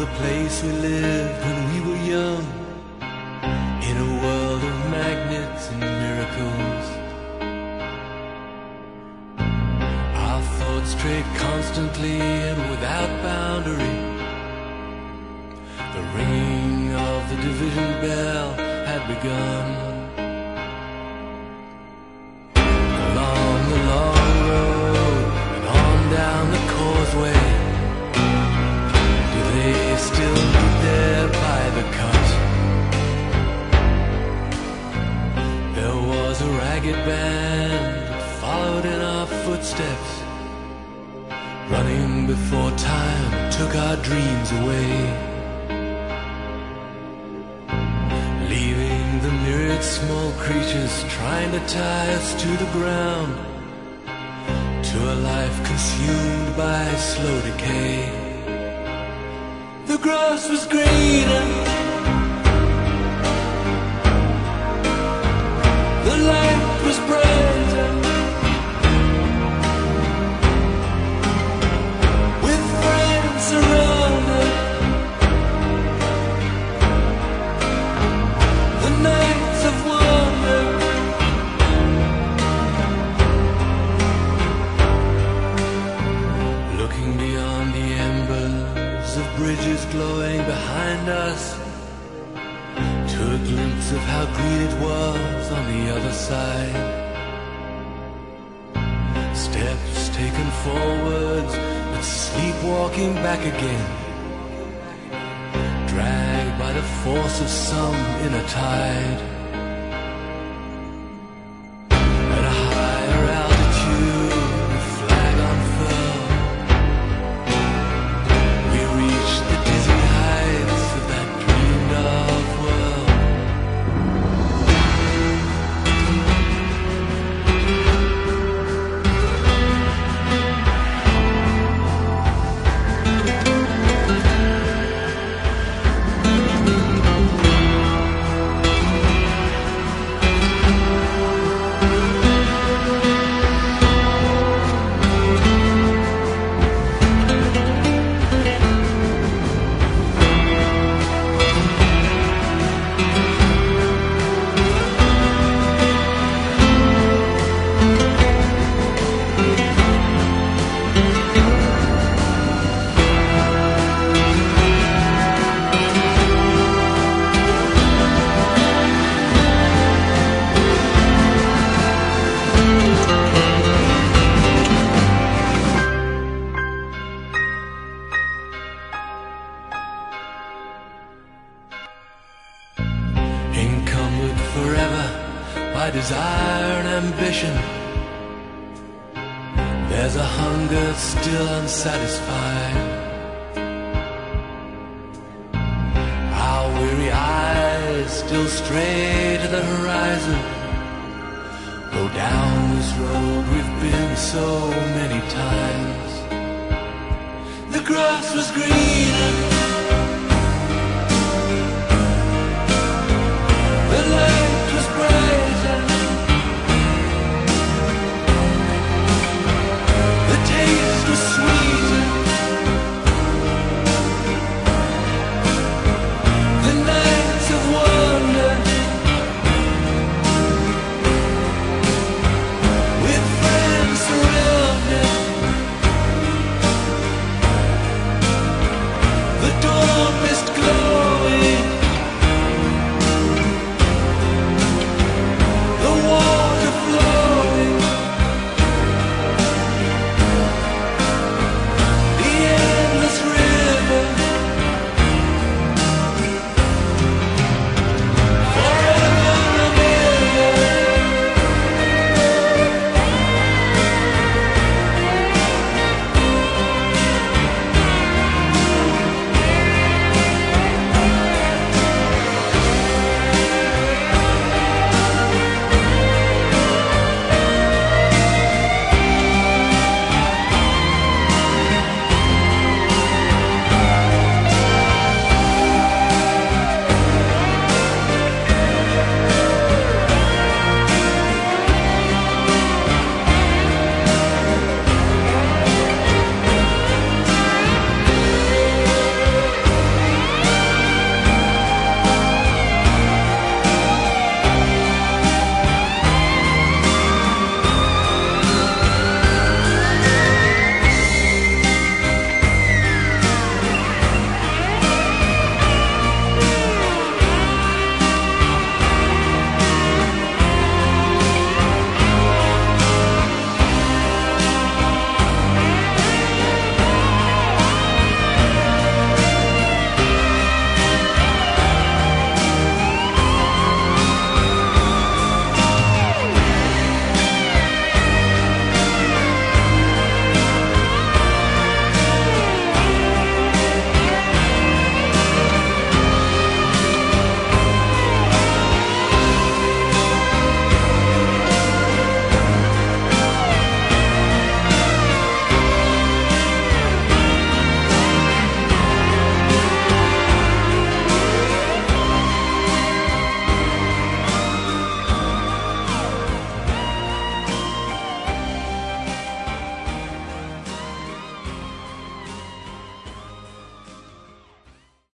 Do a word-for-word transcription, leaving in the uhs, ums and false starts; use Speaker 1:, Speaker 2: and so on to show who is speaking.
Speaker 1: the place we lived when we were young, in a world of magnets and miracles. Our thoughts strayed constantly and without boundary. The ringing of the division bell had begun. Along the long road and on down the causeway, do they still meet there by the cut? There was a ragged band that followed in our footsteps, running before time took our dreams away, leaving the myriad small creatures trying to tie us to the ground, to a life consumed by slow decay. The grass was greener, the light was brighter, with friends around us. The nights of wonder, looking beyond the embers of bridges glowing behind us, to a glimpse of how green it was on the other side. Steps taken forwards, but sleepwalking back again, dragged by the force of some inner tide. At a higher altitude, with flag unfurled, we reached the dizzy heights of that dreamed of world. Encumbered forever by desire and ambition, there's a hunger still unsatisfied. Our weary eyes still stray to the horizon, go down this road we've been so many times. The grass was greener,